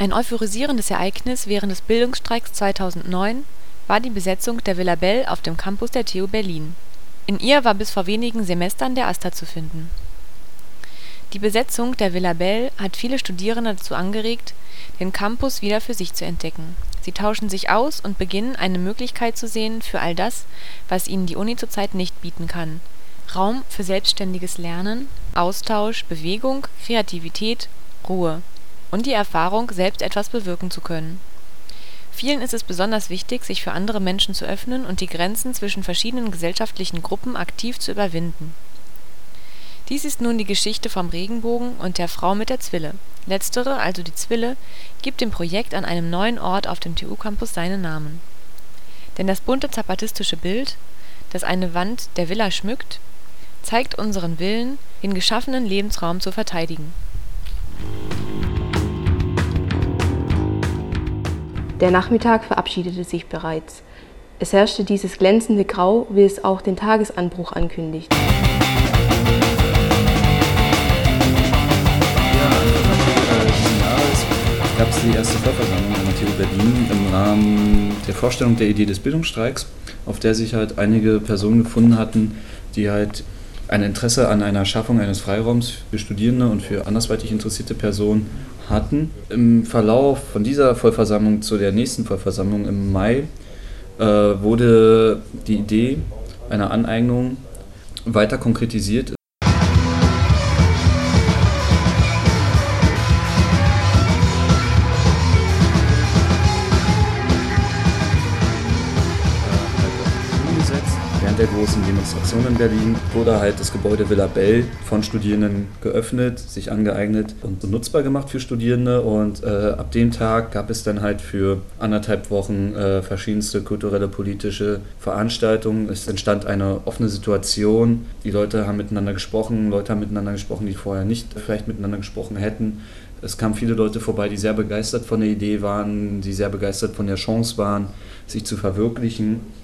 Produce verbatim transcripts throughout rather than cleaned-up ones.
Ein euphorisierendes Ereignis während des Bildungsstreiks zweitausendneun war die Besetzung der Villa Bell auf dem Campus der T U Berlin. In ihr war bis vor wenigen Semestern der AStA zu finden. Die Besetzung der Villa Bell hat viele Studierende dazu angeregt, den Campus wieder für sich zu entdecken. Sie tauschen sich aus und beginnen, eine Möglichkeit zu sehen für all das, was ihnen die Uni zurzeit nicht bieten kann: Raum für selbstständiges Lernen, Austausch, Bewegung, Kreativität, Ruhe und die Erfahrung, selbst etwas bewirken zu können. Vielen ist es besonders wichtig, sich für andere Menschen zu öffnen und die Grenzen zwischen verschiedenen gesellschaftlichen Gruppen aktiv zu überwinden. Dies ist nun die Geschichte vom Regenbogen und der Frau mit der Zwille. Letztere, also die Zwille, gibt dem Projekt an einem neuen Ort auf dem T U-Campus seinen Namen. Denn das bunte zapatistische Bild, das eine Wand der Villa schmückt, zeigt unseren Willen, den geschaffenen Lebensraum zu verteidigen. Der Nachmittag verabschiedete sich bereits. Es herrschte dieses glänzende Grau, wie es auch den Tagesanbruch ankündigt. Gab es die erste Vollversammlung an der T U Berlin im Rahmen der Vorstellung der Idee des Bildungsstreiks, auf der sich halt einige Personen gefunden hatten, die halt ein Interesse an einer Schaffung eines Freiraums für Studierende und für andersweitig interessierte Personen hatten. Im Verlauf von dieser Vollversammlung zu der nächsten Vollversammlung im Mai äh, wurde die Idee einer Aneignung weiter konkretisiert. Während der großen Demonstration in Berlin wurde halt das Gebäude Villa Bell von Studierenden geöffnet, sich angeeignet und nutzbar gemacht für Studierende. Und äh, ab dem Tag gab es dann halt für anderthalb Wochen äh, verschiedenste kulturelle, politische Veranstaltungen. Es entstand eine offene Situation. Die Leute haben miteinander gesprochen, Leute haben miteinander gesprochen, die vorher nicht vielleicht miteinander gesprochen hätten. Es kamen viele Leute vorbei, die sehr begeistert von der Idee waren, die sehr begeistert von der Chance waren, sich zu verwirklichen.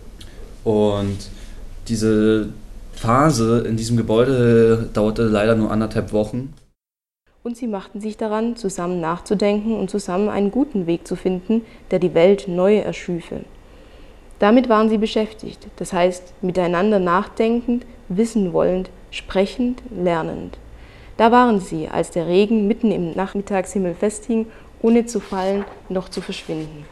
Und diese Phase in diesem Gebäude dauerte leider nur anderthalb Wochen. Und sie machten sich daran, zusammen nachzudenken und zusammen einen guten Weg zu finden, der die Welt neu erschüfe. Damit waren sie beschäftigt, das heißt miteinander nachdenkend, wissen wollend, sprechend, lernend. Da waren sie, als der Regen mitten im Nachmittagshimmel festhing, ohne zu fallen noch zu verschwinden.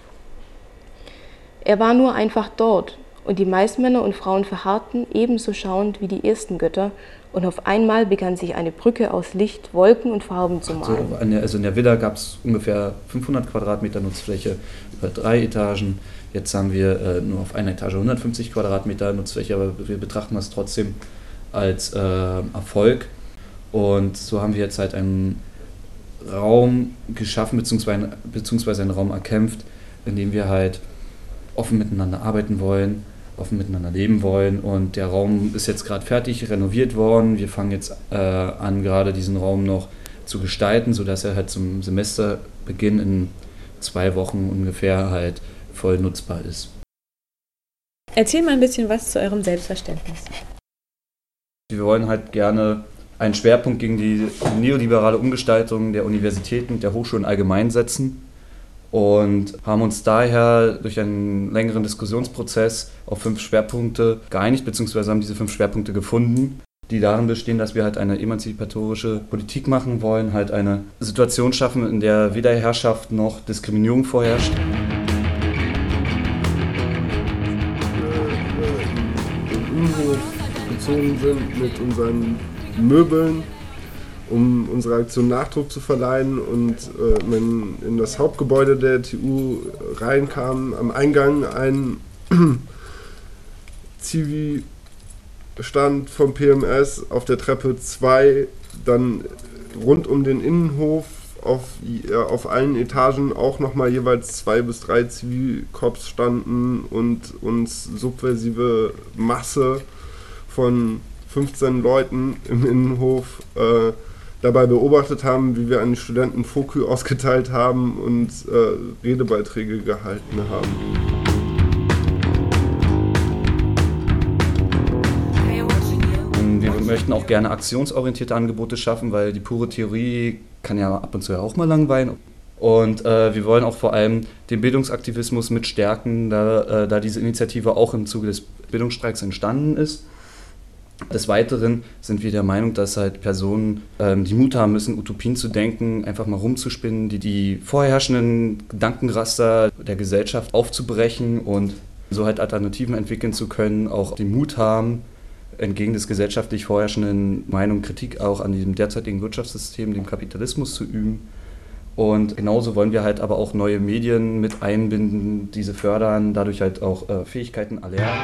Er war nur einfach dort. Und die meisten Männer und Frauen verharrten, ebenso schauend wie die ersten Götter, und auf einmal begann sich eine Brücke aus Licht, Wolken und Farben zu malen. Also, also in der Villa gab es ungefähr fünfhundert Quadratmeter Nutzfläche über drei Etagen. Jetzt haben wir äh, nur auf einer Etage hundertfünfzig Quadratmeter Nutzfläche, aber wir betrachten das trotzdem als äh, Erfolg. Und so haben wir jetzt halt einen Raum geschaffen, beziehungsweise, beziehungsweise einen Raum erkämpft, in dem wir halt offen miteinander arbeiten wollen, offen miteinander leben wollen, und der Raum ist jetzt gerade fertig renoviert worden. Wir fangen jetzt äh, an, gerade diesen Raum noch zu gestalten, sodass er halt zum Semesterbeginn in zwei Wochen ungefähr halt voll nutzbar ist. Erzähl mal ein bisschen was zu eurem Selbstverständnis. Wir wollen halt gerne einen Schwerpunkt gegen die neoliberale Umgestaltung der Universitäten und der Hochschulen allgemein setzen und haben uns daher durch einen längeren Diskussionsprozess auf fünf Schwerpunkte geeinigt, beziehungsweise haben diese fünf Schwerpunkte gefunden, die darin bestehen, dass wir halt eine emanzipatorische Politik machen wollen, halt eine Situation schaffen, in der weder Herrschaft noch Diskriminierung vorherrscht. In den Innenhof gezogen sind mit unseren Möbeln, um unserer Aktion Nachdruck zu verleihen, und äh, man in das Hauptgebäude der T U reinkam, am Eingang ein Zivi stand vom P M S, auf der Treppe zwei, dann rund um den Innenhof auf, äh, auf allen Etagen auch nochmal jeweils zwei bis drei Zivilkorps standen und uns subversive Masse von fünfzehn Leuten im Innenhof äh, dabei beobachtet haben, wie wir an die Studenten Fokü ausgeteilt haben und äh, Redebeiträge gehalten haben. Wir möchten auch gerne aktionsorientierte Angebote schaffen, weil die pure Theorie kann ja ab und zu ja auch mal langweilen. Und äh, wir wollen auch vor allem den Bildungsaktivismus mit stärken, da, äh, da diese Initiative auch im Zuge des Bildungsstreiks entstanden ist. Des Weiteren sind wir der Meinung, dass halt Personen, ähm, die Mut haben müssen, Utopien zu denken, einfach mal rumzuspinnen, die die vorherrschenden Gedankenraster der Gesellschaft aufzubrechen und so halt Alternativen entwickeln zu können, auch den Mut haben, entgegen des gesellschaftlich vorherrschenden Meinungen Kritik auch an diesem derzeitigen Wirtschaftssystem, dem Kapitalismus zu üben. Und genauso wollen wir halt aber auch neue Medien mit einbinden, diese fördern, dadurch halt auch äh, Fähigkeiten erlernen.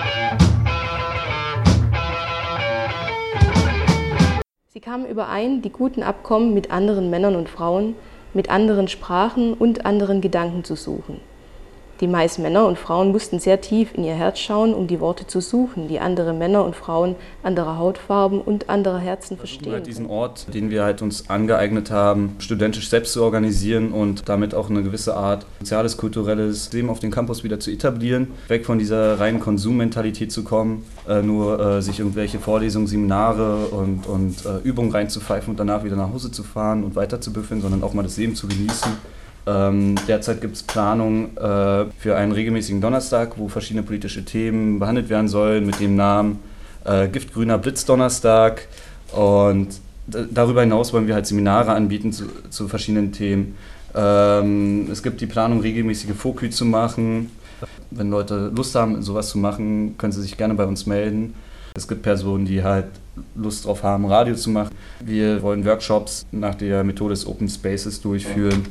Sie kamen überein, die guten Abkommen mit anderen Männern und Frauen, mit anderen Sprachen und anderen Gedanken zu suchen. Die meisten Männer und Frauen mussten sehr tief in ihr Herz schauen, um die Worte zu suchen, die andere Männer und Frauen anderer Hautfarben und anderer Herzen verstehen. Halt diesen Ort, den wir halt uns angeeignet haben, studentisch selbst zu organisieren und damit auch eine gewisse Art soziales, kulturelles Leben auf dem Campus wieder zu etablieren, weg von dieser reinen Konsummentalität zu kommen, äh, nur äh, sich irgendwelche Vorlesungen, Seminare und, und äh, Übungen reinzupfeifen und danach wieder nach Hause zu fahren und weiter zu büffeln, sondern auch mal das Leben zu genießen. Ähm, derzeit gibt es Planung äh, für einen regelmäßigen Donnerstag, wo verschiedene politische Themen behandelt werden sollen mit dem Namen äh, Giftgrüner Blitzdonnerstag. Und d- darüber hinaus wollen wir halt Seminare anbieten zu, zu verschiedenen Themen. Ähm, es gibt die Planung, regelmäßige Fokü zu machen. Wenn Leute Lust haben, sowas zu machen, können sie sich gerne bei uns melden. Es gibt Personen, die halt Lust drauf haben, Radio zu machen. Wir wollen Workshops nach der Methode des Open Spaces durchführen.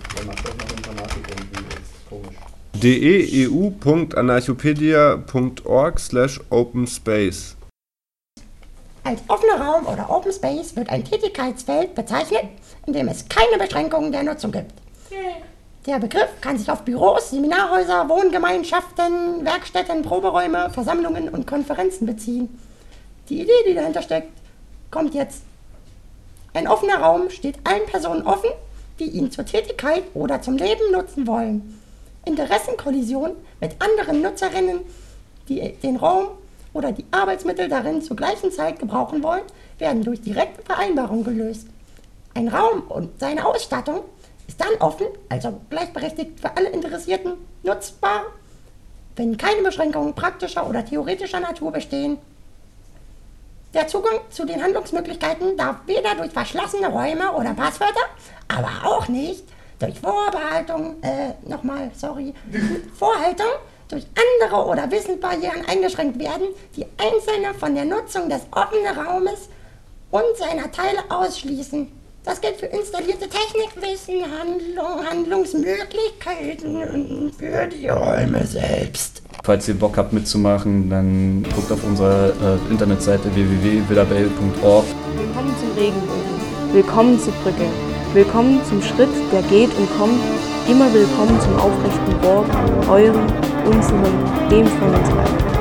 d e e u punkt anarchopedia punkt org slash open space. Als offener Raum oder Open Space wird ein Tätigkeitsfeld bezeichnet, in dem es keine Beschränkungen der Nutzung gibt. Der Begriff kann sich auf Büros, Seminarhäuser, Wohngemeinschaften, Werkstätten, Proberäume, Versammlungen und Konferenzen beziehen. Die Idee, die dahinter steckt, kommt jetzt. Ein offener Raum steht allen Personen offen, die ihn zur Tätigkeit oder zum Leben nutzen wollen. Interessenkollisionen mit anderen Nutzerinnen, die den Raum oder die Arbeitsmittel darin zur gleichen Zeit gebrauchen wollen, werden durch direkte Vereinbarung gelöst. Ein Raum und seine Ausstattung ist dann offen, also gleichberechtigt für alle Interessierten nutzbar, wenn keine Beschränkungen praktischer oder theoretischer Natur bestehen. Der Zugang zu den Handlungsmöglichkeiten darf weder durch verschlossene Räume oder Passwörter, aber auch nicht durch Vorbehaltung, äh, nochmal, sorry, Vorhaltung durch andere oder Wissensbarrieren eingeschränkt werden, die Einzelne von der Nutzung des offenen Raumes und seiner Teile ausschließen. Das gilt für installierte Technikwissen, Handlung, Handlungsmöglichkeiten für die Räume selbst. Falls ihr Bock habt mitzumachen, dann guckt auf unserer äh, Internetseite w w w punkt villabelle punkt org. Willkommen zum Regenbogen, willkommen zur Brücke, willkommen zum Schritt, der geht und kommt, immer willkommen zum aufrechten Wort, eurem, unserem, dem von uns allen.